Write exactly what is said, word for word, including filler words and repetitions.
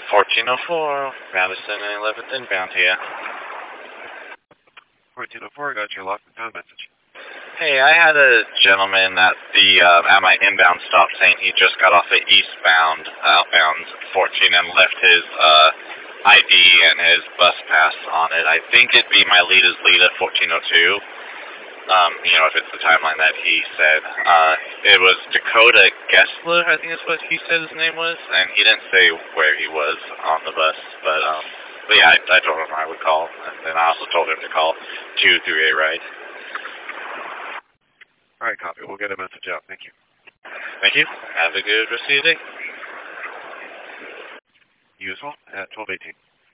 fourteen oh four, Madison and eleventh inbound here. fourteen oh four, got your lost and found message. Hey, I had a gentleman at the uh, at my inbound stop saying he just got off of eastbound, outbound fourteen and left his uh, I D and his bus pass on it. I think it'd be my lead is lead at fourteen oh two. Um, you know, if it's the timeline that he said. Uh, it was Dakota Gessler, I think is what he said his name was, and he didn't say where he was on the bus, but, um, but yeah, I, I told him I would call, and then I also told him to call two three eight right. All right, copy. We'll get a message out. Thank you. Thank you. Have a good rest of your day. You as well, at twelve eighteen.